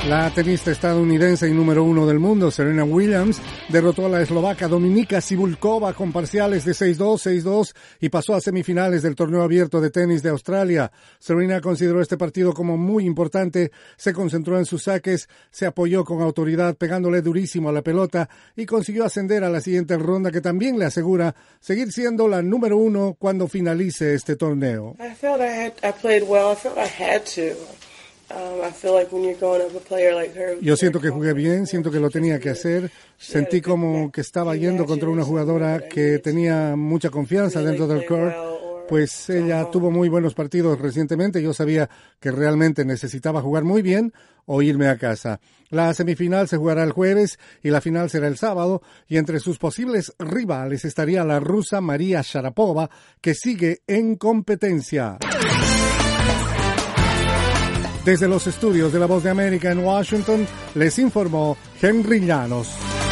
La tenista estadounidense y número 1 del mundo, Serena Williams, derrotó a la eslovaca Dominika Cibulková con parciales de 6-2, 6-2 y pasó a semifinales del torneo abierto de tenis de Australia. Serena consideró este partido como muy importante, se concentró en sus saques, se apoyó con autoridad pegándole durísimo a la pelota y consiguió ascender a la siguiente ronda, que también le asegura seguir siendo la número 1 cuando finalice este torneo. Yo siento que jugué bien, siento que lo tenía que hacer, sentí como que estaba yendo contra una jugadora que tenía mucha confianza dentro del court, pues ella tuvo muy buenos partidos recientemente, yo sabía que realmente necesitaba jugar muy bien o irme a casa. La semifinal se jugará el jueves y la final será el sábado, y entre sus posibles rivales estaría la rusa María Sharapova, que sigue en competencia. Desde los estudios de La Voz de América en Washington, les informó Henry Llanos.